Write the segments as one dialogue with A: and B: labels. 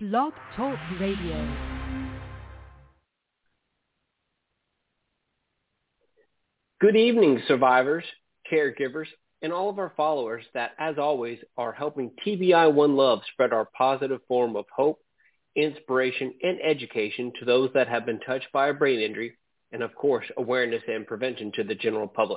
A: Blog Talk Radio.
B: Good evening, survivors, caregivers, and all of our followers that, as always, are helping TBI One Love spread our positive form of hope, inspiration, and education to those that have been touched by a brain injury, and of course, awareness and prevention to the general public.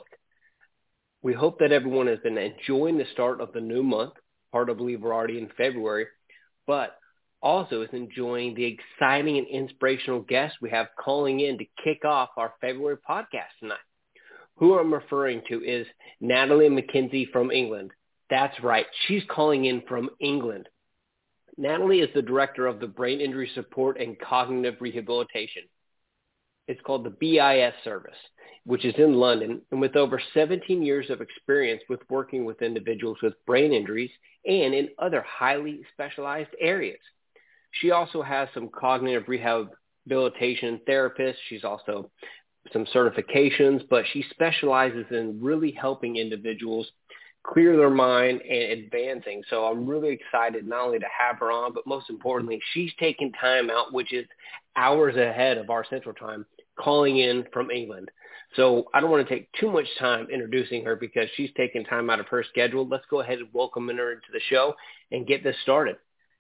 B: We hope that everyone has been enjoying the start of the new month. Hard to believe we're already in February, but also is enjoying the exciting and inspirational guests we have calling in to kick off our February podcast tonight. Who I'm referring to is Natalie McKenzie from England. That's right. She's calling in from England. Natalie is the director of the Brain Injury Support and Cognitive Rehabilitation. It's called the BIS service, which is in London, and with over 17 years of experience with working with individuals with brain injuries and in other highly specialized areas. She also has some cognitive rehabilitation therapists. She's also some certifications, but she specializes in really helping individuals clear their mind and advancing. So I'm really excited not only to have her on, but most importantly, she's taking time out, which is hours ahead of our Central Time, calling in from England. So I don't want to take too much time introducing her because she's taking time out of her schedule. Let's go ahead and welcome her into the show and get this started.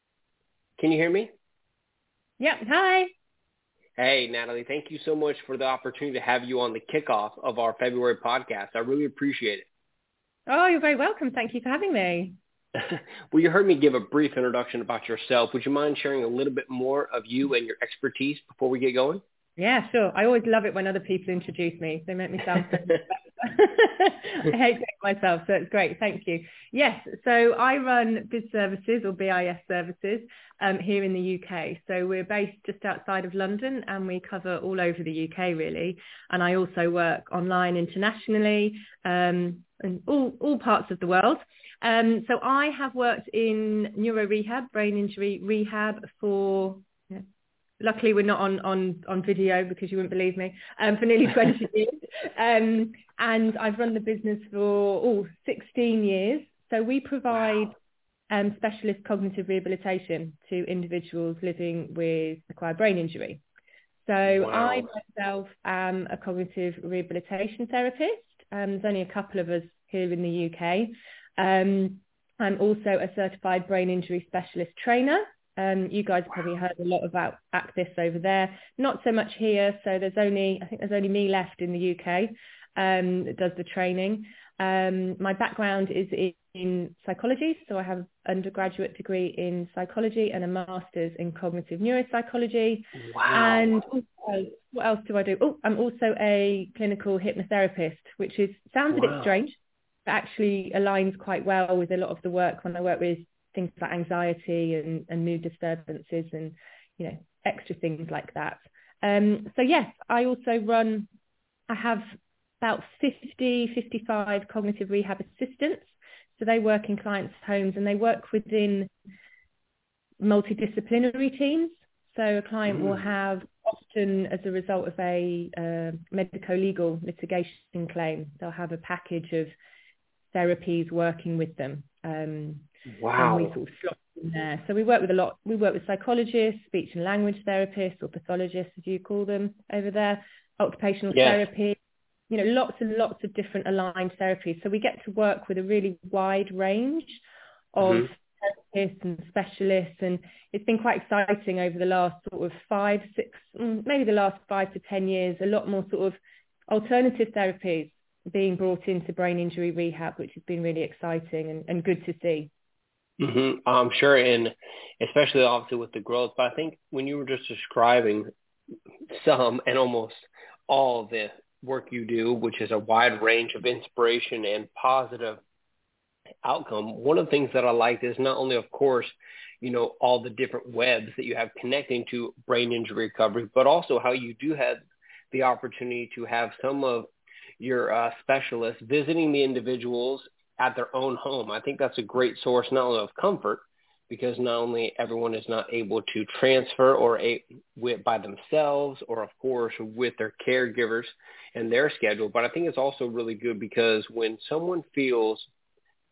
B: Can you hear me?
C: Yep. Hi.
B: Hey, Natalie, thank you so much for the opportunity to have you on the kickoff of our February podcast. I really appreciate it.
C: Oh, you're very welcome. Thank you for having me.
B: Well, you heard me give a brief introduction about yourself. Would you mind sharing a little bit more of you and your expertise before we get going?
C: Yeah, sure. I always love it when other people introduce me. They make me sound so much better. I hate doing myself, so it's great. Thank you. Yes, so I run BIS Services or BIS Services here in the UK. So we're based just outside of London and we cover all over the UK really. And I also work online internationally in all parts of the world. So I have worked in neuro rehab, brain injury rehab for... Luckily, we're not on video because you wouldn't believe me, for nearly 20 years. And I've run the business for 16 years. So we provide specialist cognitive rehabilitation to individuals living with acquired brain injury. So I myself am a cognitive rehabilitation therapist. There's only a couple of us here in the UK. I'm also a certified brain injury specialist trainer. You guys have probably heard a lot about ACTIS over there. Not so much here. So I think there's only me left in the UK that does the training. My background is in psychology. So I have an undergraduate degree in psychology and a master's in cognitive neuropsychology.
B: Wow.
C: And what else do I do? Oh, I'm also a clinical hypnotherapist, which sounds a bit strange, but actually aligns quite well with a lot of the work when I work with things like anxiety and mood disturbances and, extra things like that. So yes, I have about 55 cognitive rehab assistants. So they work in clients' homes and they work within multidisciplinary teams. So a client will have, often as a result of a medico-legal litigation claim, they'll have a package of therapies working with them.
B: Wow.
C: And we sort of slot in there. So we work with psychologists, speech and language therapists or pathologists, as you call them over there, occupational therapy, lots and lots of different aligned therapies. So we get to work with a really wide range of therapists and specialists. And it's been quite exciting over the last sort of 5, 6, maybe the last 5 to 10 years, a lot more sort of alternative therapies being brought into brain injury rehab, which has been really exciting and good to see.
B: I'm sure, and especially obviously with the growth, but I think when you were just describing some and almost all of the work you do, which is a wide range of inspiration and positive outcome, one of the things that I like is not only, of course, all the different webs that you have connecting to brain injury recovery, but also how you do have the opportunity to have some of your specialists visiting the individuals at their own home. I think that's a great source not only of comfort, because not only everyone is not able to transfer or by themselves or, of course, with their caregivers and their schedule, but I think it's also really good because when someone feels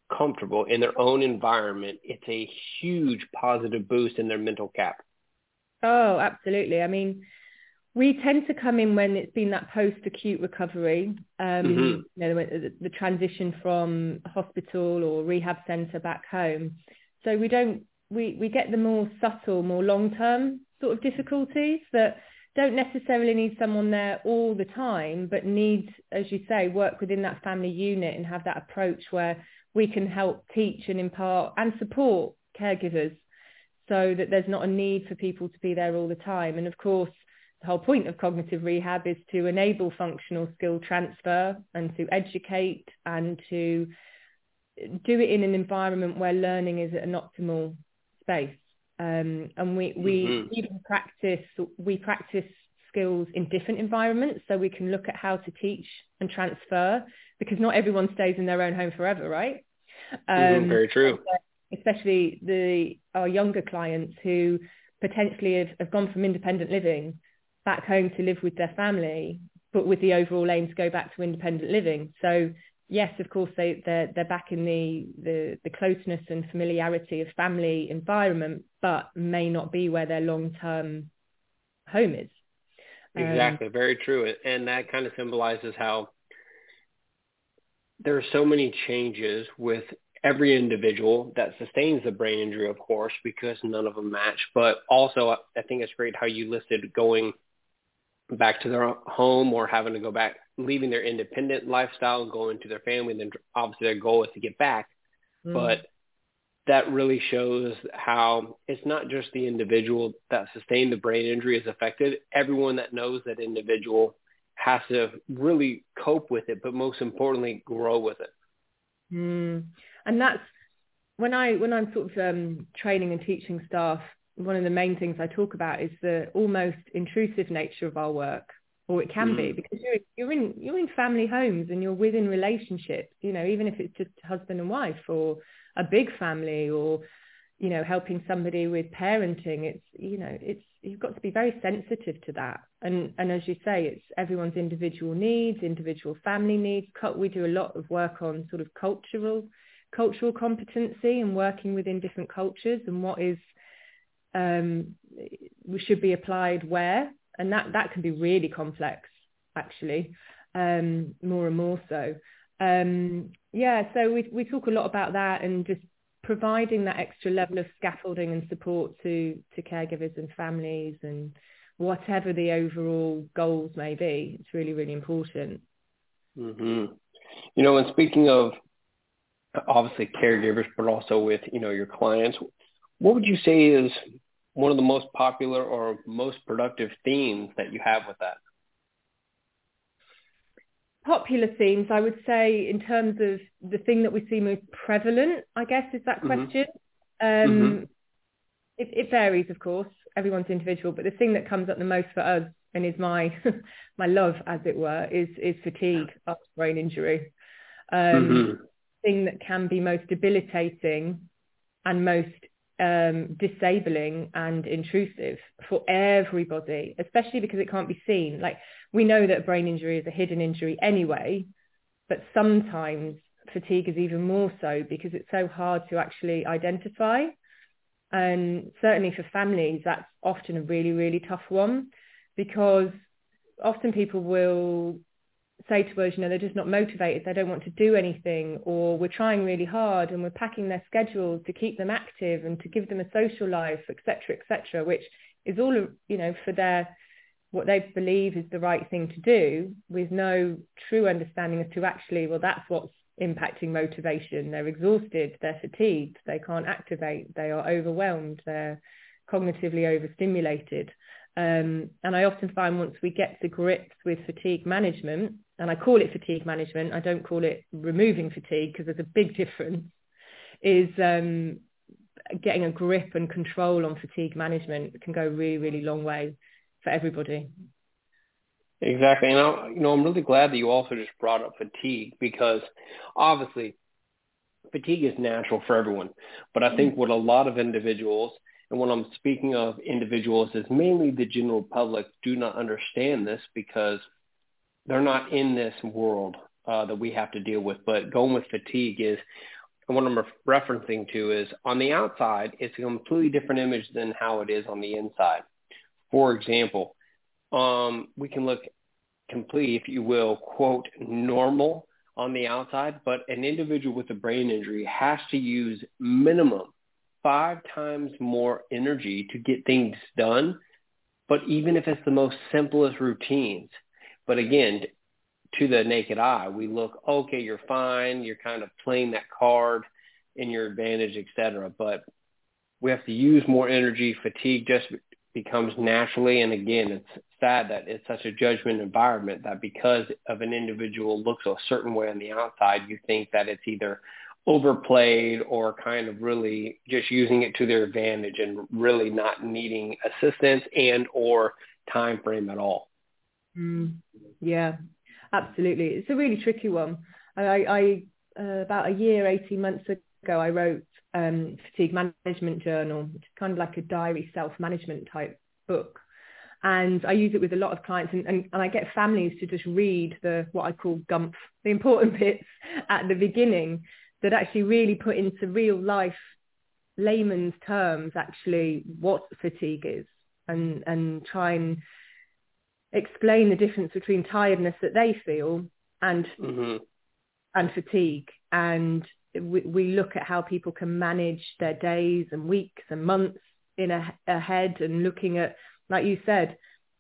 B: comfortable in their own environment, it's a huge positive boost in their mental cap.
C: Oh, absolutely. I mean, we tend to come in when it's been that post-acute recovery, you know, the transition from hospital or rehab centre back home. So we get the more subtle, more long-term sort of difficulties that don't necessarily need someone there all the time, but need, as you say, work within that family unit and have that approach where we can help teach and impart and support caregivers so that there's not a need for people to be there all the time. And of course, the whole point of cognitive rehab is to enable functional skill transfer and to educate and to do it in an environment where learning is at an optimal space. And we even practice skills in different environments, so we can look at how to teach and transfer, because not everyone stays in their own home forever, right?
B: Very true.
C: Especially our younger clients who potentially have gone from independent living back home to live with their family, but with the overall aim to go back to independent living. So yes, of course, they're back in the closeness and familiarity of family environment, but may not be where their long-term home is.
B: Exactly, very true. And that kind of symbolizes how there are so many changes with every individual that sustains the brain injury, of course, because none of them match. But also, I think it's great how you listed going back to their home or having to go back, leaving their independent lifestyle, going to their family, and then obviously their goal is to get back. But that really shows how it's not just the individual that sustained the brain injury is affected. Everyone that knows that individual has to really cope with it, but most importantly, grow with it.
C: And that's when I'm sort of training and teaching staff, one of the main things I talk about is the almost intrusive nature of our work, or it can be, because you're in family homes and you're within relationships, you know, even if it's just husband and wife or a big family, or, you know, helping somebody with parenting. You've got to be very sensitive to that. And as you say, it's everyone's individual needs, individual family needs. We do a lot of work on sort of cultural competency and working within different cultures and what is should be applied where, and that can be really complex, actually, more and more so. So we talk a lot about that and just providing that extra level of scaffolding and support to caregivers and families and whatever the overall goals may be. It's really, really important.
B: You know, and speaking of obviously caregivers, but also with, you know, your clients, what would you say is one of the most popular or most productive themes that you have with that?
C: Popular themes, I would say, in terms of the thing that we see most prevalent, I guess, is that question. It varies, of course. Everyone's individual, but the thing that comes up the most for us, and is my my love, as it were, is fatigue after brain injury. Thing that can be most debilitating and most disabling and intrusive for everybody, especially because it can't be seen. Like, we know that brain injury is a hidden injury anyway, but sometimes fatigue is even more so because it's so hard to actually identify. And certainly for families, that's often a really, really tough one, because often people will say to us, you know, they're just not motivated, they don't want to do anything, or we're trying really hard and we're packing their schedule to keep them active and to give them a social life, etc., which is all, you know, for what they believe is the right thing to do, with no true understanding as to actually, well, that's what's impacting motivation. They're exhausted, they're fatigued, they can't activate, they are overwhelmed, they're cognitively overstimulated. And I often find once we get to grips with fatigue management, and I call it fatigue management, I don't call it removing fatigue because there's a big difference, is getting a grip and control on fatigue management can go a really, really long way for everybody.
B: Exactly. And I'm really glad that you also just brought up fatigue, because obviously fatigue is natural for everyone. But I think what a lot of individuals, and when I'm speaking of individuals, is mainly the general public, do not understand this because they're not in this world that we have to deal with. But going with fatigue is and what I'm referencing to is on the outside, it's a completely different image than how it is on the inside. For example, we can look completely, if you will, quote, normal on the outside, but an individual with a brain injury has to use minimum 5 times more energy to get things done, but even if it's the most simplest routines. But again, to the naked eye, we look, okay, you're fine, you're kind of playing that card in your advantage, et cetera. But we have to use more energy. Fatigue just becomes naturally. And again, it's sad that it's such a judgment environment that because of an individual looks a certain way on the outside, you think that it's either overplayed or kind of really just using it to their advantage and really not needing assistance and or time frame at all.
C: Yeah, absolutely. It's a really tricky one. I about a year, 18 months ago, I wrote Fatigue Management Journal, which is kind of like a diary self-management type book. And I use it with a lot of clients, and I get families to just read what I call GUMP, the important bits at the beginning that actually really put into real life layman's terms actually what fatigue is, and try and explain the difference between tiredness that they feel and fatigue. And we look at how people can manage their days and weeks and months ahead, and looking at, like you said,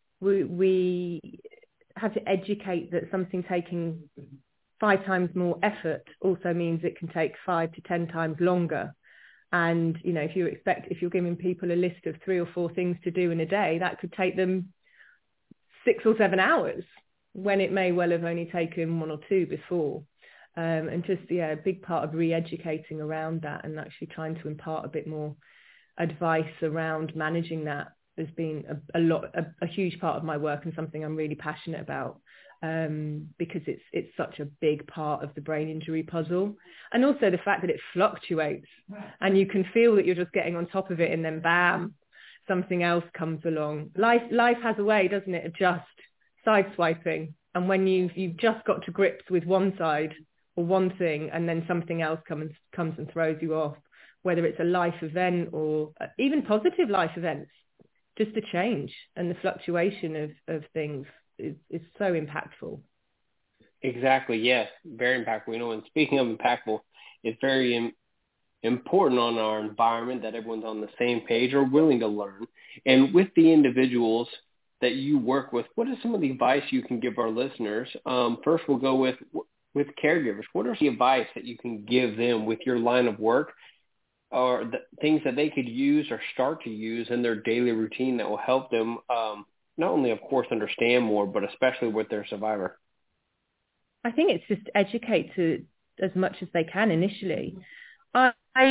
C: we have to educate that something taking 5 times more effort also means it can take 5 to 10 times longer. And, you know, if you're giving people a list of 3 or 4 things to do in a day, that could take them 6 or 7 hours when it may well have only taken 1 or 2 before. And just, a big part of re-educating around that and actually trying to impart a bit more advice around managing that has been a huge part of my work, and something I'm really passionate about, because it's such a big part of the brain injury puzzle. And also the fact that it fluctuates and you can feel that you're just getting on top of it, and then bam, something else comes along. Life has a way, doesn't it, of just sideswiping. And when you've just got to grips with one side or one thing, and then something else comes and throws you off, whether it's a life event or even positive life events, just the change and the fluctuation of things is so impactful.
B: Exactly. Yes. Very impactful. You know, and speaking of impactful, it's very important on our environment that everyone's on the same page or willing to learn. And with the individuals that you work with, what is some of the advice you can give our listeners? First, we'll go with caregivers. What are the advice that you can give them with your line of work, or the things that they could use or start to use in their daily routine that will help them not only, of course, understand more, but especially with their survivor?
C: I think it's just educate as much as they can initially. I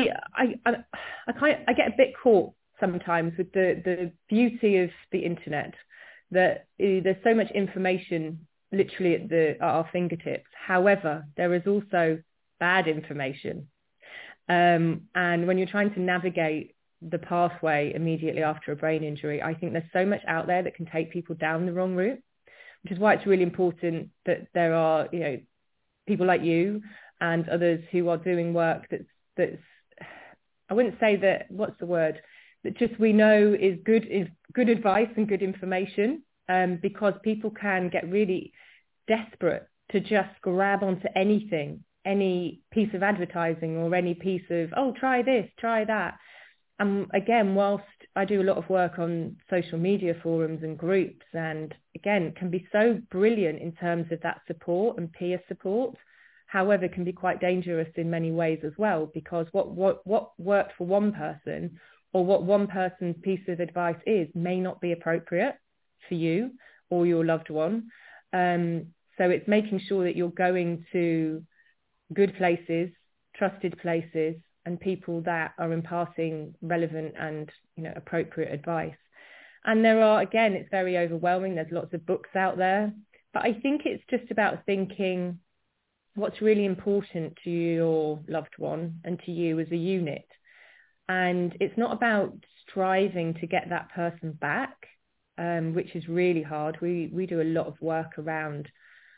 C: get a bit caught sometimes with the beauty of the internet, that there's so much information literally at our fingertips. However, there is also bad information. And when you're trying to navigate the pathway immediately after a brain injury, I think there's so much out there that can take people down the wrong route, which is why it's really important that there are, people like you and others who are doing work that's I wouldn't say that, what's the word, that just we know is good advice and good information, because people can get really desperate to just grab onto anything, any piece of advertising or any piece of, try this, try that. Again, whilst I do a lot of work on social media forums and groups, and again, can be so brilliant in terms of that support and peer support, however, can be quite dangerous in many ways as well, because what worked for one person or what one person's piece of advice is may not be appropriate for you or your loved one. So it's making sure that you're going to good places, trusted places, and people that are imparting relevant and appropriate advice. And there are, again, it's very overwhelming. There's lots of books out there, but I think it's just about thinking what's really important to your loved one and to you as a unit. And it's not about striving to get that person back, which is really hard. We do a lot of work around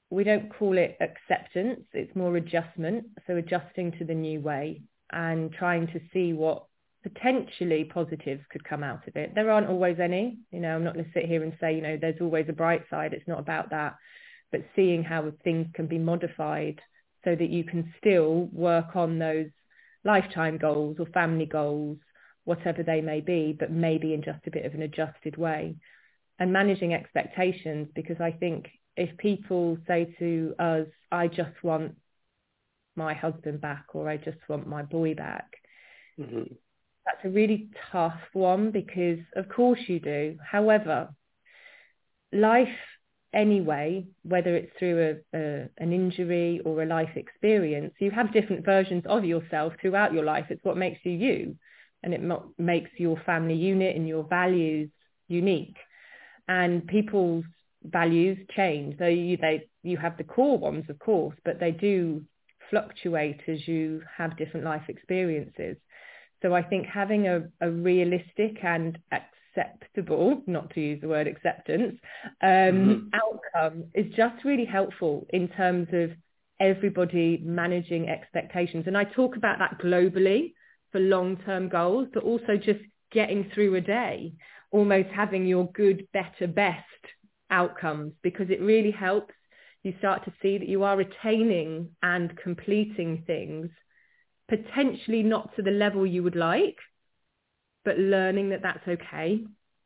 C: we don't call it acceptance. It's more adjustment. So adjusting to the new way and trying to see what potentially positives could come out of it. There aren't always any, I'm not going to sit here and say, there's always a bright side. It's not about that, but seeing how things can be modified so that you can still work on those lifetime goals or family goals, whatever they may be, but maybe in just a bit of an adjusted way. And managing expectations, because I think if people say to us, I just want my husband back, or I just want my boy back, that's a really tough one, because of course you do. However, life anyway, whether it's through an injury or a life experience, you have different versions of yourself throughout your life. It's what makes you you, and it makes your family unit and your values unique. And people's values change. So you have the core ones, of course, but they do fluctuate as you have different life experiences. So I think having a realistic and acceptable, not to use the word acceptance, outcome is just really helpful in terms of everybody managing expectations. And I talk about that globally for long-term goals, but also just getting through a day, almost having your good, better, best outcomes, because it really helps you start to see that you are attaining and completing things, potentially not to the level you would like, but learning that that's okay.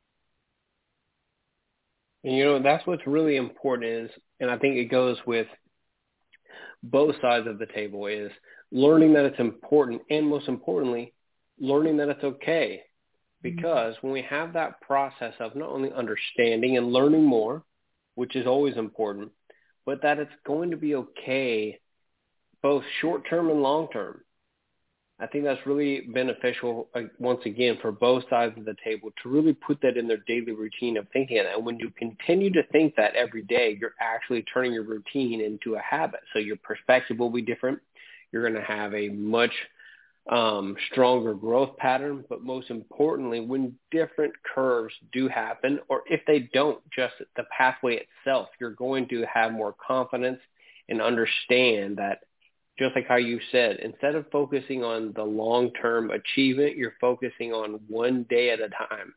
B: And that's what's really important is, and I think it goes with both sides of the table, is learning that it's important, and most importantly, learning that it's okay. Because when we have that process of not only understanding and learning more, which is always important, but that it's going to be okay both short-term and long-term. I think that's really beneficial, once again, for both sides of the table to really put that in their daily routine of thinking of that. And when you continue to think that every day, you're actually turning your routine into a habit. So your perspective will be different. You're going to have a much stronger growth pattern, but most importantly, when different curves do happen, or if they don't, just the pathway itself, you're going to have more confidence and understand that, just like how you said, instead of focusing on the long-term achievement, you're focusing on one day at a time.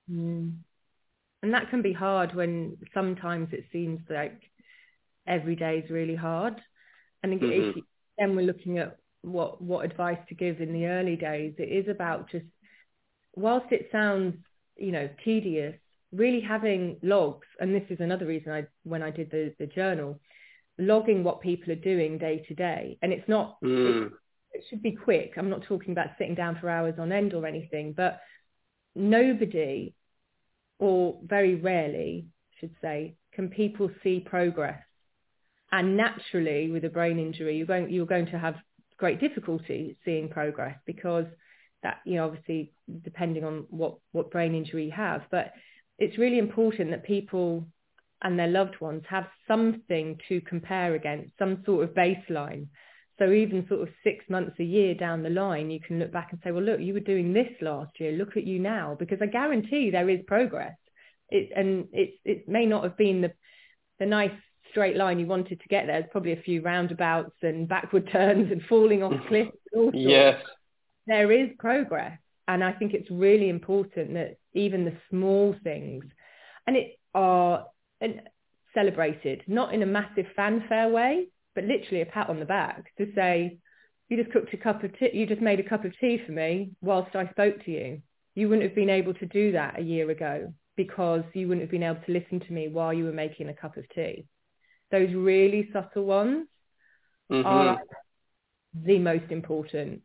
C: And that can be hard when sometimes it seems like every day is really hard. And if then we're looking at what advice to give in the early days, it is about just, whilst it sounds, tedious, really having logs. And this is another reason when I did the journal, logging what people are doing day to day. And it's not, it should be quick. I'm not talking about sitting down for hours on end or anything, but nobody, or very rarely, I should say, can people see progress. And naturally, with a brain injury, you're going to have great difficulty seeing progress, because that, obviously depending on what brain injury you have, but it's really important that people and their loved ones have something to compare against, some sort of baseline. So even sort of 6 months, a year down the line, you can look back and say, well, look, you were doing this last year, look at you now, because I guarantee there is progress. It may not have been the nice straight line you wanted to get there. There's probably a few roundabouts and backward turns and falling off cliffs.
B: Yes.
C: There is progress. And I think it's really important that even the small things, and it are celebrated, not in a massive fanfare way, but literally a pat on the back to say, you just cooked a cup of tea, you just made a cup of tea for me whilst I spoke to you. You wouldn't have been able to do that a year ago, because you wouldn't have been able to listen to me while you were making a cup of tea. Those really subtle ones are the most important.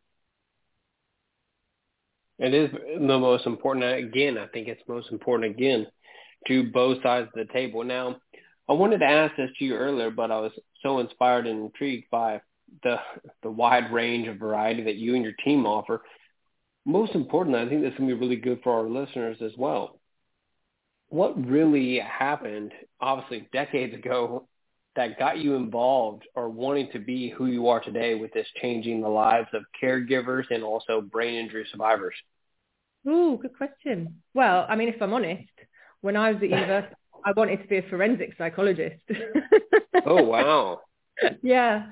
B: It is the most important. Again, I think it's most important, again, to both sides of the table. Now, I wanted to ask this to you earlier, but I was so inspired and intrigued by the wide range of variety that you and your team offer. Most importantly, I think this is going to be really good for our listeners as well. What really happened, obviously, decades ago, that got you involved or wanting to be who you are today with this changing the lives of caregivers and also brain injury survivors?
C: Ooh, good question. Well, I mean, if I'm honest, when I was at university, I wanted to be a forensic psychologist.
B: Oh, wow.
C: Yeah.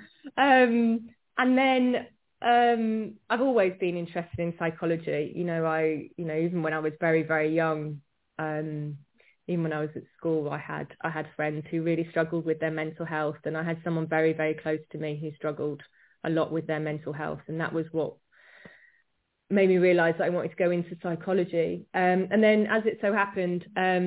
C: And then I've always been interested in psychology. Even when I was very, very young, even when I was at school, I had friends who really struggled with their mental health, and I had someone very, very close to me who struggled a lot with their mental health, and that was what made me realize that I wanted to go into psychology. And then, as it so happened,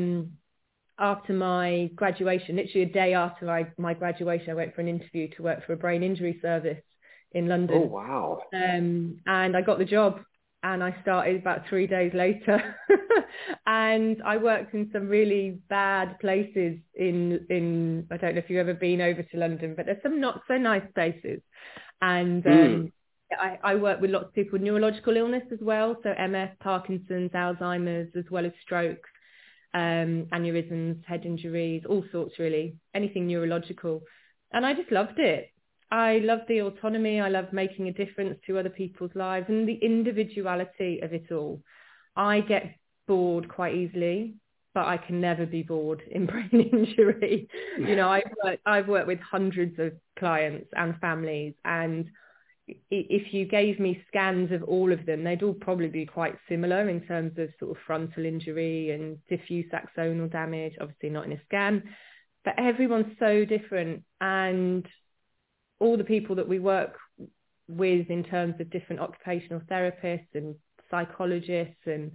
C: after my graduation, literally a day after my graduation, I went for an interview to work for a brain injury service in London.
B: Oh, wow.
C: And I got the job, and I started about 3 days later. And I worked in some really bad places in I don't know if you've ever been over to London, but there's some not so nice places. And I work with lots of people with neurological illness as well, so MS, Parkinson's, Alzheimer's, as well as strokes, aneurysms, head injuries, all sorts really, anything neurological. And I just loved it. I love the autonomy. I love making a difference to other people's lives and the individuality of it all. I get bored quite easily, but I can never be bored in brain injury. I've worked with hundreds of clients and families, and if you gave me scans of all of them, they'd all probably be quite similar in terms of sort of frontal injury and diffuse axonal damage, obviously not in a scan, but everyone's so different. And all the people that we work with in terms of different occupational therapists and psychologists and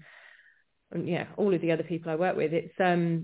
C: all of the other people I work with, it's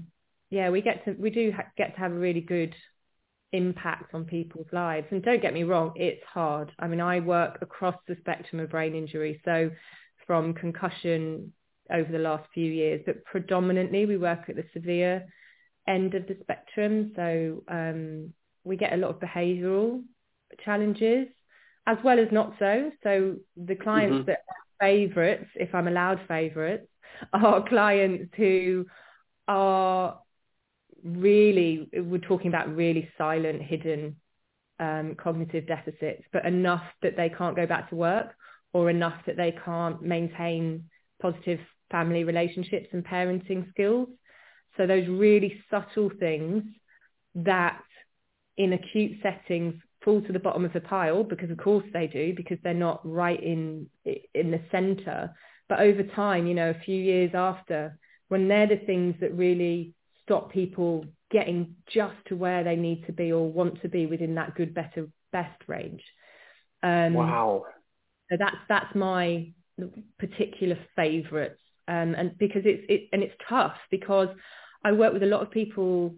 C: we do get to have a really good impact on people's lives. And don't get me wrong, it's hard. I mean, I work across the spectrum of brain injury, so from concussion over the last few years, but predominantly we work at the severe end of the spectrum. So we get a lot of behavioural challenges as well as not so. So the clients that are favourites, if I'm allowed favourites, are clients who are really, we're talking about really silent, hidden cognitive deficits, but enough that they can't go back to work, or enough that they can't maintain positive family relationships and parenting skills. So those really subtle things that in acute settings fall to the bottom of the pile, because of course they do, because they're not right in the center. But over time, a few years after, when they're the things that really stop people getting just to where they need to be or want to be within that good, better, best range.
B: Wow.
C: So that's my particular favourites. And because it's tough, because I work with a lot of people,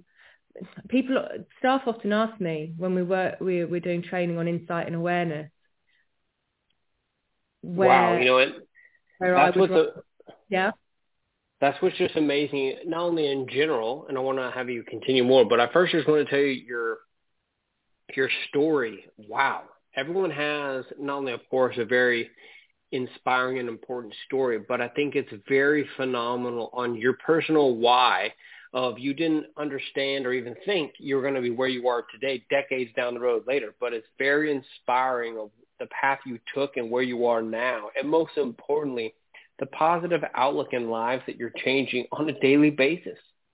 C: staff often ask me when we're doing training on insight and awareness.
B: Wow,
C: yeah.
B: That's what's just amazing, not only in general, and I want to have you continue more, but I first just want to tell you your story. Wow. Everyone has not only, of course, a very inspiring and important story, but I think it's very phenomenal on your personal why of you didn't understand or even think you were going to be where you are today, decades down the road later. But it's very inspiring of the path you took and where you are now. And most importantly, the positive outlook in lives that you're changing on a daily basis.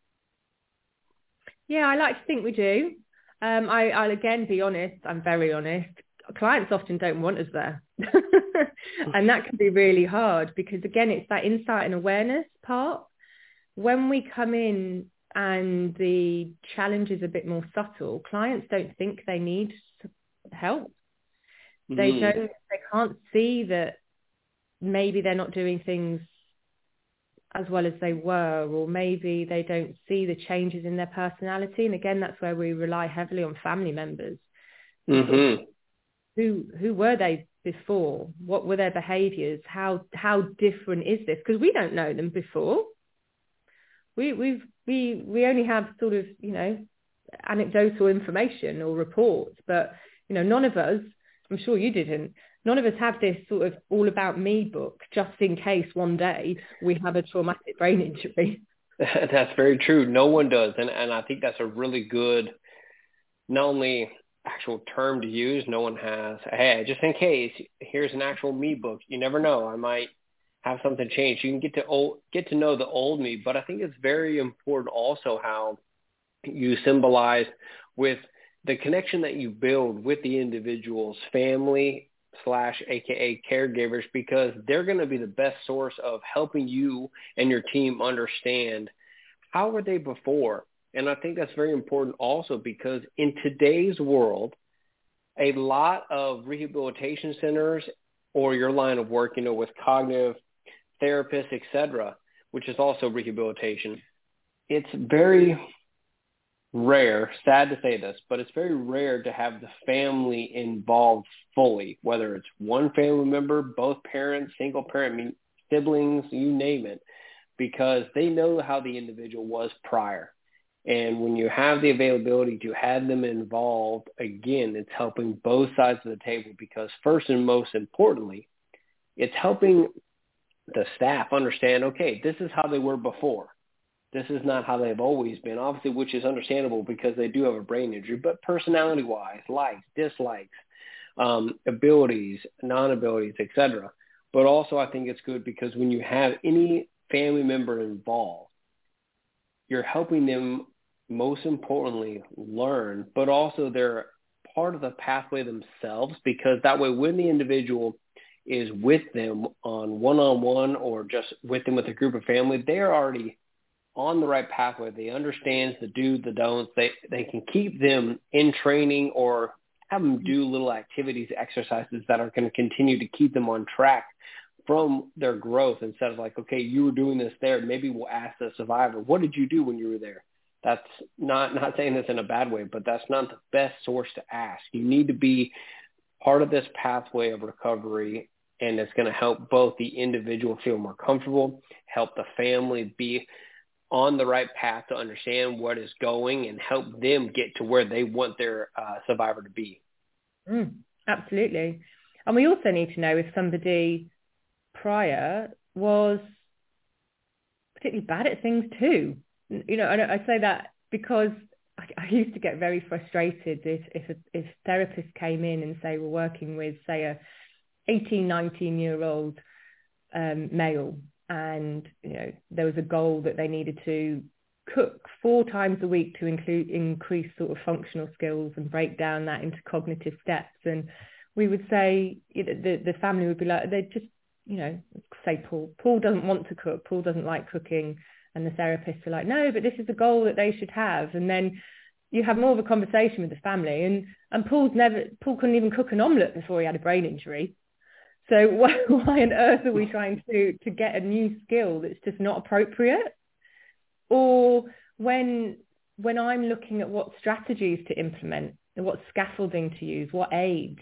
C: Yeah, I like to think we do. I'll again be honest. I'm very honest. Clients often don't want us there. And that can be really hard, because again, it's that insight and awareness part. When we come in and the challenge is a bit more subtle, clients don't think they need help. They can't see that maybe they're not doing things as well as they were, or maybe they don't see the changes in their personality. And again, that's where we rely heavily on family members. Who were they before? What were their behaviors? How different is this? Because we don't know them before. We only have sort of, anecdotal information or reports, but, none of us, I'm sure you didn't, none of us have this sort of all about me book, just in case one day we have a traumatic brain injury.
B: That's very true. No one does. And I think that's a really good, not only actual term to use, no one has, hey, just in case, here's an actual me book. You never know. I might have something change. You can get to know the old me, but I think it's very important also how you symbolize with the connection that you build with the individual's family / AKA caregivers, because they're going to be the best source of helping you and your team understand how were they before. And I think that's very important also because in today's world, a lot of rehabilitation centers or your line of work, with cognitive therapists, et cetera, which is also rehabilitation, it's very rare, sad to say this, but it's very rare to have the family involved fully, whether it's one family member, both parents, single parent, siblings, you name it, because they know how the individual was prior. And when you have the availability to have them involved, again, it's helping both sides of the table because first and most importantly, it's helping the staff understand, okay, this is how they were before. This is not how they've always been, obviously, which is understandable because they do have a brain injury, but personality-wise, likes, dislikes, abilities, non-abilities, et cetera. But also I think it's good because when you have any family member involved, you're helping them, most importantly, learn, but also they're part of the pathway themselves because that way when the individual is with them on one-on-one or just with them with a group of family, they're already on the right pathway. They understand the do's, the don'ts. They can keep them in training or have them do little activities, exercises that are going to continue to keep them on track from their growth instead of like, okay, you were doing this there. Maybe we'll ask the survivor, what did you do when you were there? That's not saying this in a bad way, but that's not the best source to ask. You need to be part of this pathway of recovery, and it's going to help both the individual feel more comfortable, help the family be on the right path to understand what is going and help them get to where they want their survivor to be.
C: Absolutely. And we also need to know if somebody prior was particularly bad at things too. I say that because I used to get very frustrated if therapists came in and say we're working with, say, a 18, 19-year-old male, and there was a goal that they needed to cook 4 times a week to increase sort of functional skills and break down that into cognitive steps. And we would say, the family would be like, they just, say Paul doesn't want to cook, Paul doesn't like cooking. And the therapists are like, no, but this is a goal that they should have. And then you have more of a conversation with the family. And Paul couldn't even cook an omelette before he had a brain injury. So why on earth are we trying to get a new skill that's just not appropriate? Or when I'm looking at what strategies to implement, what scaffolding to use, what aids,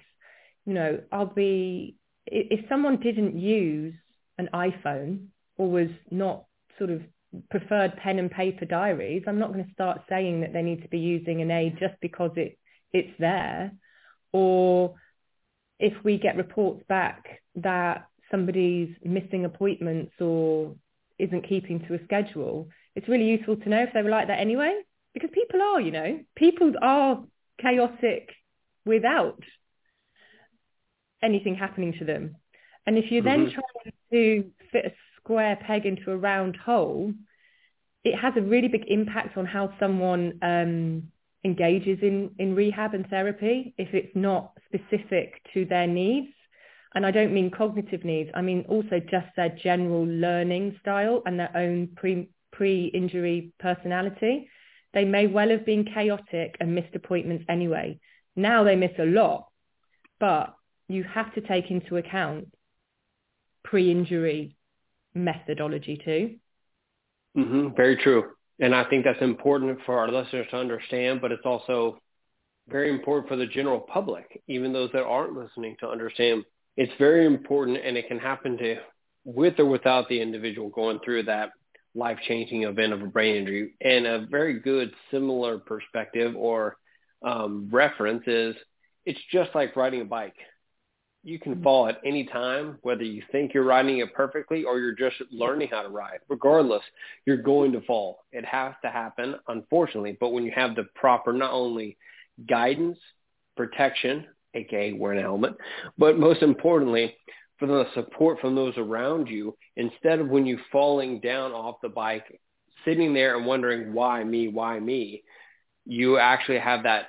C: if someone didn't use an iPhone or was not sort of preferred pen and paper diaries, I'm not going to start saying that they need to be using an aid just because it's there. Or if we get reports back that somebody's missing appointments or isn't keeping to a schedule, it's really useful to know if they were like that anyway, because people are chaotic without anything happening to them. And if you're then trying to fit a square peg into a round hole, it has a really big impact on how someone engages in rehab and therapy if it's not specific to their needs. And I don't mean cognitive needs. I mean also just their general learning style and their own pre-injury personality. They may well have been chaotic and missed appointments anyway. Now they miss a lot, but you have to take into account pre-injury methodology too.
B: Very true. And I think that's important for our listeners to understand, but it's also very important for the general public, even those that aren't listening, to understand. It's very important, and it can happen to with or without the individual going through that life-changing event of a brain injury. And a very good similar perspective or reference is it's just like riding a bike. You can fall at any time, whether you think you're riding it perfectly or you're just learning how to ride. Regardless, you're going to fall. It has to happen, unfortunately. But when you have the proper, not only guidance, protection, aka wearing a helmet, but most importantly, for the support from those around you, instead of when you're falling down off the bike, sitting there and wondering, why me, you actually have that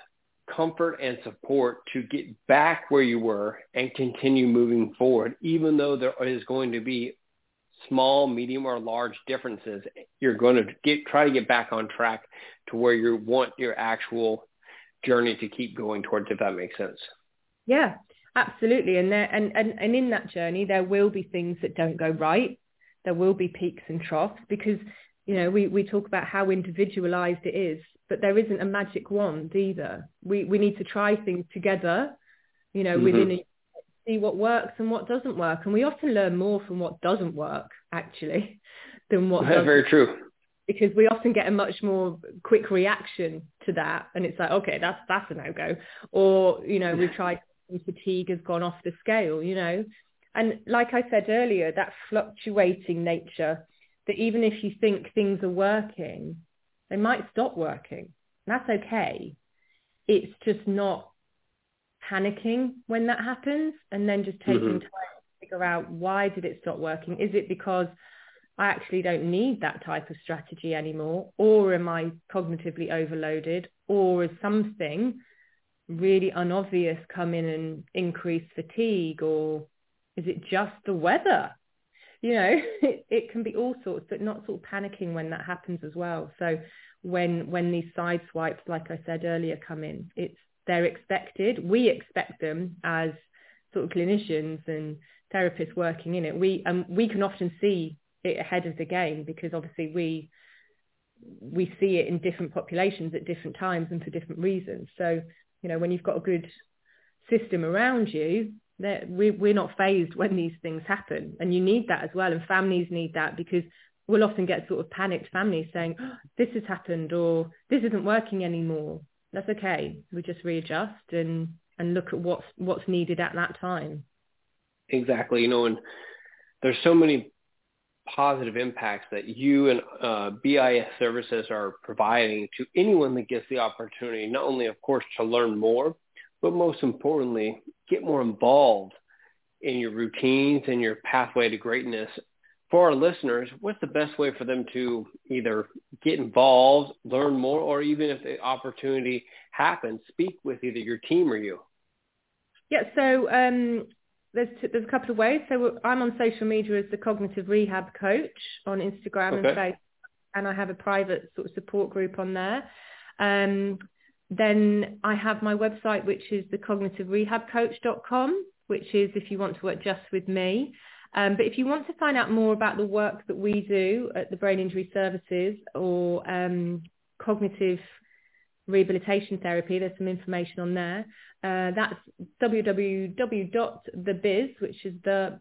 B: comfort and support to get back where you were and continue moving forward, even though there is going to be small, medium, or large differences. You're going to try to get back on track to where you want your actual journey to keep going towards, if that makes sense.
C: Yeah, absolutely. And in that journey, there will be things that don't go right. There will be peaks and troughs because, we talk about how individualized it is, but there isn't a magic wand either. We need to try things together, within see what works and what doesn't work. And we often learn more from what doesn't work, actually, than what does.
B: Very true.
C: Because we often get a much more quick reaction to that. And it's like, okay, that's a no-go. Or, we've tried, fatigue has gone off the scale, And like I said earlier, that fluctuating nature, that even if you think things are working, they might stop working. That's okay. It's just not panicking when that happens and then just taking time to figure out, why did it stop working? Is it because I actually don't need that type of strategy anymore? Or am I cognitively overloaded? Or is something really unobvious come in and increase fatigue? Or is it just the weather? It can be all sorts, but not sort of panicking when that happens as well. So when these side swipes, like I said earlier, come in, they're expected. We expect them as sort of clinicians and therapists working in it. We can often see it ahead of the game because obviously we see it in different populations at different times and for different reasons. So, when you've got a good system around you, we're not fazed when these things happen. And you need that as well. And families need that because we'll often get sort of panicked families saying, oh, this has happened or this isn't working anymore. That's okay. We just readjust and look at what's needed at that time.
B: Exactly. And there's so many positive impacts that you and BIS services are providing to anyone that gets the opportunity, not only, of course, to learn more, but most importantly, get more involved in your routines and your pathway to greatness. For our listeners, what's the best way for them to either get involved, learn more, or even if the opportunity happens, speak with either your team or you?
C: Yeah, so there's a couple of ways. So I'm on social media as the Cognitive Rehab Coach on Instagram and Facebook, and I have a private sort of support group on there. Then I have my website, which is thecognitive-rehab-coach.com, which is if you want to work just with me. But if you want to find out more about the work that we do at the Brain Injury Services or cognitive rehabilitation therapy, there's some information on there. That's www.thebiz, which is the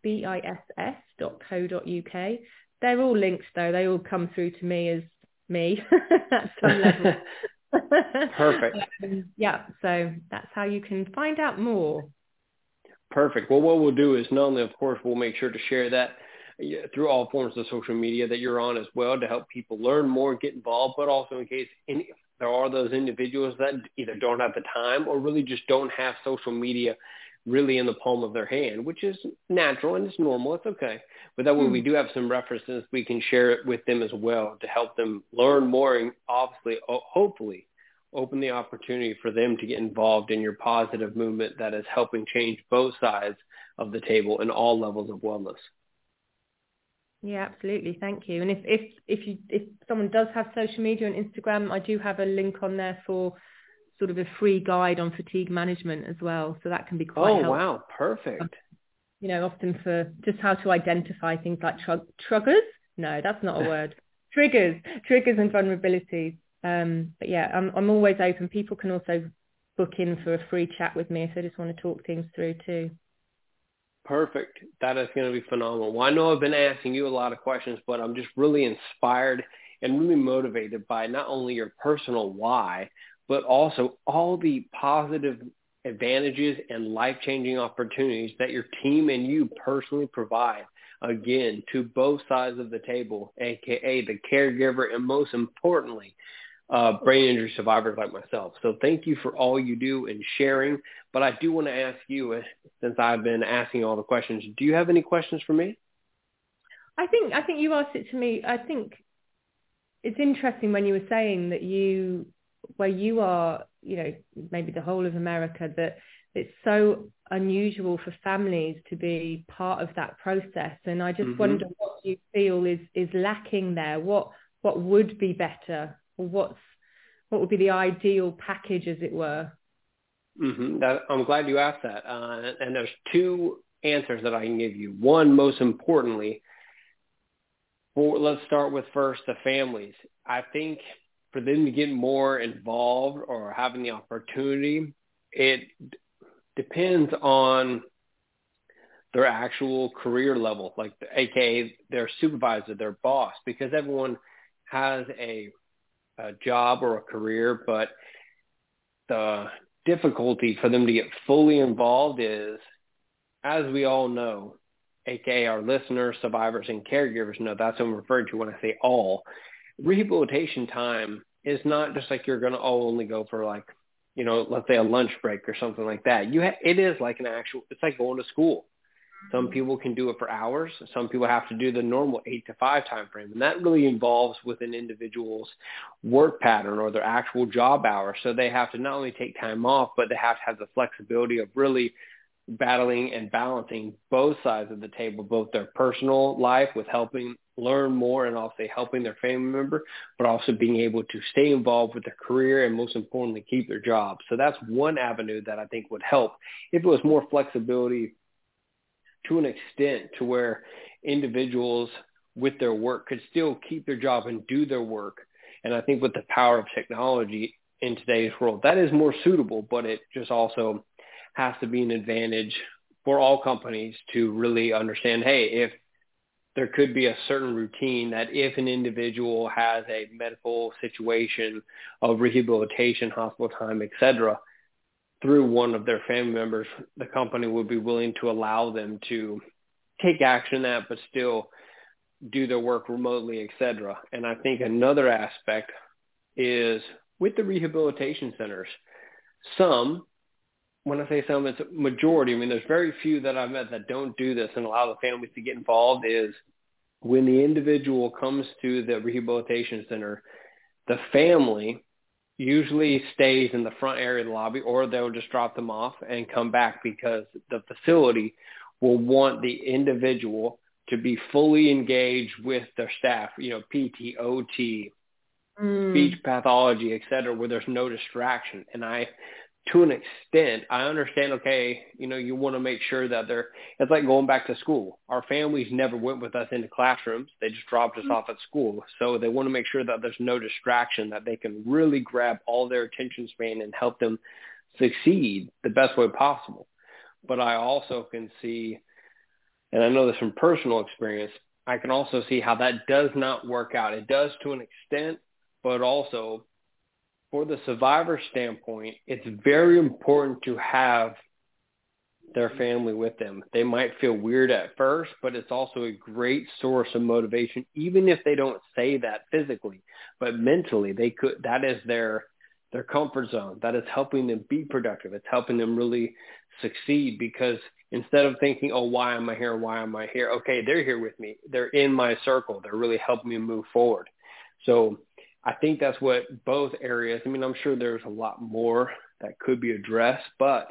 C: BISS.co.uk. They're all links though. They all come through to me as me at some level.
B: Perfect.
C: Yeah, so that's how you can find out more.
B: Perfect. Well, what we'll do is not only, of course, we'll make sure to share that through all forms of social media that you're on as well to help people learn more, get involved, but also in case there are those individuals that either don't have the time or really just don't have social media really in the palm of their hand, which is natural and it's normal. It's okay. But that way we do have some references we can share it with them as well to help them learn more and obviously, hopefully, open the opportunity for them to get involved in your positive movement that is helping change both sides of the table in all levels of wellness.
C: Yeah, absolutely. Thank you. And if someone does have social media and Instagram, I do have a link on there for sort of a free guide on fatigue management as well. So that can be quite helpful. Oh, wow.
B: Perfect.
C: Often for just how to identify things like triggers. No, that's not a word. Triggers and vulnerabilities. But yeah, I'm always open. People can also book in for a free chat with me if they just want to talk things through too.
B: Perfect. That is going to be phenomenal. Well, I know I've been asking you a lot of questions, but I'm just really inspired and really motivated by not only your personal why, but also all the positive advantages and life-changing opportunities that your team and you personally provide, again, to both sides of the table, aka the caregiver and most importantly, brain injury survivors like myself. So thank you for all you do and sharing. But I do want to ask you, since I've been asking all the questions, do you have any questions for me?
C: I think you asked it to me. I think it's interesting when you were saying that you where you are, maybe the whole of America, that it's so unusual for families to be part of that process. And I just wonder what you feel is lacking there. What would be better, or what would be the ideal package, as it were?
B: I'm glad you asked that. And there's two answers that I can give you. One, most importantly, let's start with first the families. I think for them to get more involved or having the opportunity, it depends on their actual career level, like AKA their supervisor, their boss, because everyone has a job or a career, but the difficulty for them to get fully involved is, as we all know, AKA our listeners, survivors, and caregivers know, that's what I'm referring to when I say all. Rehabilitation time is not just like you're going to only go for like, let's say a lunch break or something like that. It is like it's like going to school. Some people can do it for hours. Some people have to do the normal 8 to 5 time frame. And that really involves with an individual's work pattern or their actual job hours. So they have to not only take time off, but they have to have the flexibility of really battling and balancing both sides of the table, both their personal life with helping learn more and also helping their family member, but also being able to stay involved with their career and most importantly, keep their job. So that's one avenue that I think would help if it was more flexibility to an extent to where individuals with their work could still keep their job and do their work. And I think with the power of technology in today's world, that is more suitable, but it just also has to be an advantage for all companies to really understand, hey, if there could be a certain routine that if an individual has a medical situation of rehabilitation, hospital time, et cetera, through one of their family members, the company would be willing to allow them to take action on that, but still do their work remotely, et cetera. And I think another aspect is with the rehabilitation centers, when I say some, it's a majority. I mean, there's very few that I've met that don't do this and allow the families to get involved is when the individual comes to the rehabilitation center, the family usually stays in the front area of the lobby, or they'll just drop them off and come back because the facility will want the individual to be fully engaged with their staff, PT, OT, speech pathology, et cetera, where there's no distraction. And to an extent, I understand, okay, you want to make sure that it's like going back to school. Our families never went with us into classrooms. They just dropped us off at school. So they want to make sure that there's no distraction, that they can really grab all their attention span and help them succeed the best way possible. But I also can see, and I know this from personal experience, I can also see how that does not work out. It does to an extent, but also for the survivor standpoint, it's very important to have their family with them. They might feel weird at first, but it's also a great source of motivation, even if they don't say that physically, but mentally that is their comfort zone. That is helping them be productive. It's helping them really succeed because instead of thinking, oh, why am I here? Why am I here? Okay, they're here with me. They're in my circle. They're really helping me move forward. So I think that's what both areas, I'm sure there's a lot more that could be addressed, but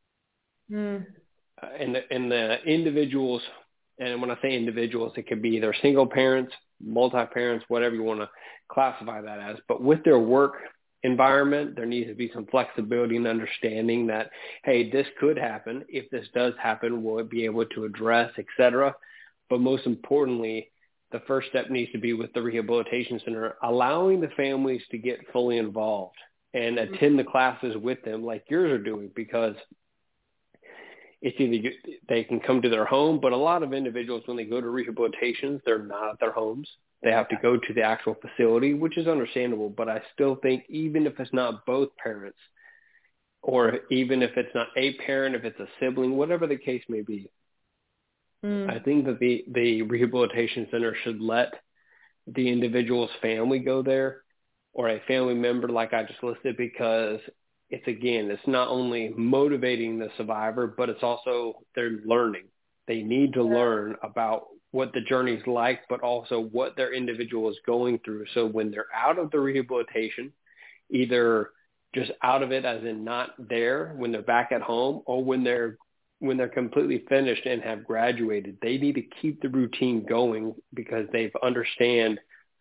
B: in the individuals, and when I say individuals, it could be either single parents, multi-parents, whatever you want to classify that as, but with their work environment, there needs to be some flexibility and understanding that, hey, this could happen. If this does happen, will it be able to address, et cetera? But most importantly, the first step needs to be with the rehabilitation center, allowing the families to get fully involved and attend the classes with them like yours are doing, because it's either they can come to their home, but a lot of individuals, when they go to rehabilitations, they're not at their homes. They have to go to the actual facility, which is understandable. But I still think even if it's not both parents, or even if it's not a parent, if it's a sibling, whatever the case may be, I think that the rehabilitation center should let the individual's family go there, or a family member like I just listed, because it's not only motivating the survivor, but it's also they're learning. They need to learn about what the journey's like, but also what their individual is going through. So when they're out of the rehabilitation either just out of it as in not there when they're back at home, or when they're completely finished and have graduated. They need to keep the routine going because they've understood,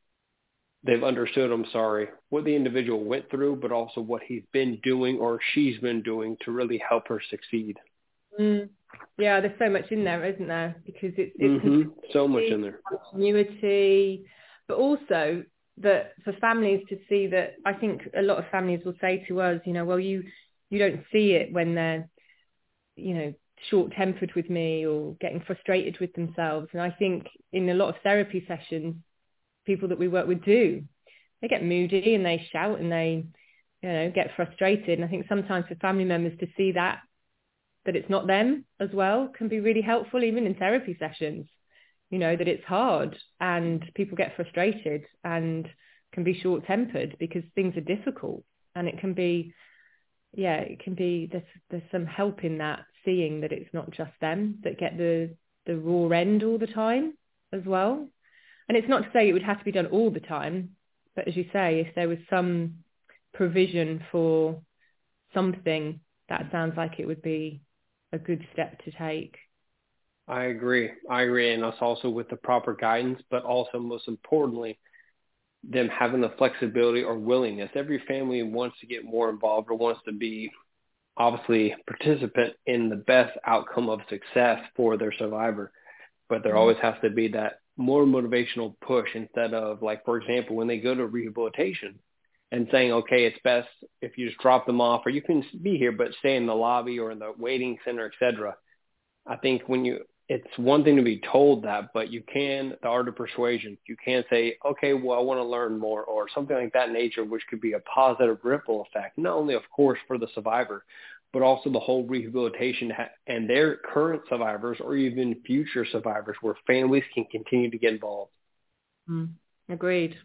B: what the individual went through, but also what he's been doing or she's been doing to really help her succeed.
C: Yeah, there's so much in there, isn't there? Because it's
B: so much in there.
C: Continuity, but also that for families to see that, I think a lot of families will say to us, well, you don't see it when they're, short-tempered with me or getting frustrated with themselves. And I think in a lot of therapy sessions, people that we work with do. They get moody and they shout and they, get frustrated. And I think sometimes for family members to see that it's not them as well can be really helpful, even in therapy sessions, that it's hard and people get frustrated and can be short-tempered because things are difficult. And it can be, there's some help in that, seeing that it's not just them that get the raw end all the time as well. And it's not to say it would have to be done all the time, but as you say, if there was some provision for something, that sounds like it would be a good step to take.
B: I agree. And us also with the proper guidance, but also most importantly, them having the flexibility or willingness. Every family wants to get more involved or wants to be obviously participant in the best outcome of success for their survivor. But there always has to be that more motivational push instead of, like, for example, when they go to rehabilitation and saying, okay, it's best if you just drop them off, or you can be here, but stay in the lobby or in the waiting center, et cetera. I think it's one thing to be told that, but the art of persuasion, you can say, okay, well, I want to learn more, or something like that nature, which could be a positive ripple effect, not only, of course, for the survivor, but also the whole rehabilitation and their current survivors or even future survivors, where families can continue to get involved.
C: Agreed.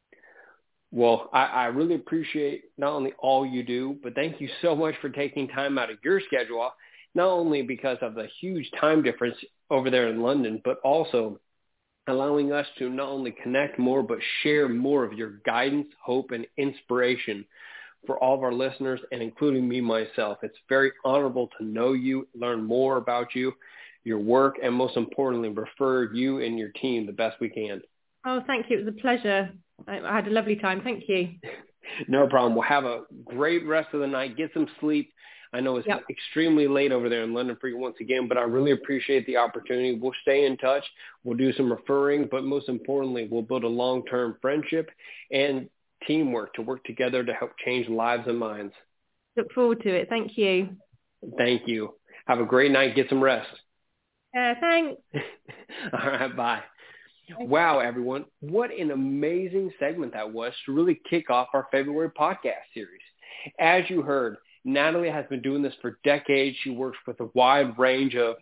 B: Well, I really appreciate not only all you do, but thank you so much for taking time out of your schedule, not only because of the huge time difference over there in London, but also allowing us to not only connect more, but share more of your guidance, hope, and inspiration for all of our listeners, and including me myself. It's very honorable to know you, learn more about you, your work, and most importantly, refer you and your team the best we can.
C: Oh, thank you. It was a pleasure. I had a lovely time. Thank you.
B: No problem. We'll have a great rest of the night. Get some sleep. I know it's extremely late over there in London for you once again, but I really appreciate the opportunity. We'll stay in touch. We'll do some referring, but most importantly, we'll build a long-term friendship and teamwork to work together to help change lives and minds.
C: Look forward to it. Thank you.
B: Thank you. Have a great night. Get some rest.
C: Thanks.
B: All right. Bye. Wow, everyone. What an amazing segment that was to really kick off our February podcast series. As you heard, Natalie has been doing this for decades. She works with a wide range of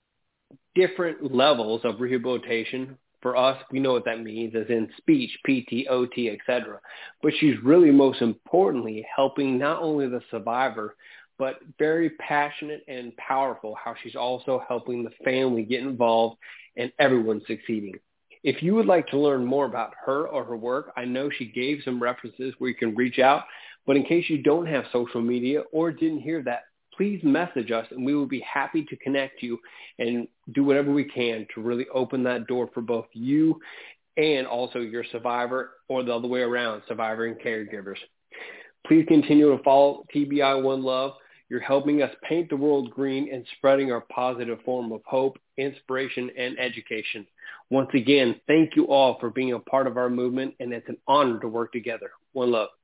B: different levels of rehabilitation. For us, we know what that means, as in speech, PT, OT, etc. But she's really most importantly helping not only the survivor, but very passionate and powerful how she's also helping the family get involved and everyone succeeding. If you would like to learn more about her or her work, I know she gave some references where you can reach out. But in case you don't have social media or didn't hear that, please message us and we will be happy to connect you and do whatever we can to really open that door for both you and also your survivor, or the other way around, survivor and caregivers. Please continue to follow TBI One Love. You're helping us paint the world green and spreading our positive form of hope, inspiration, and education. Once again, thank you all for being a part of our movement, and it's an honor to work together. One love.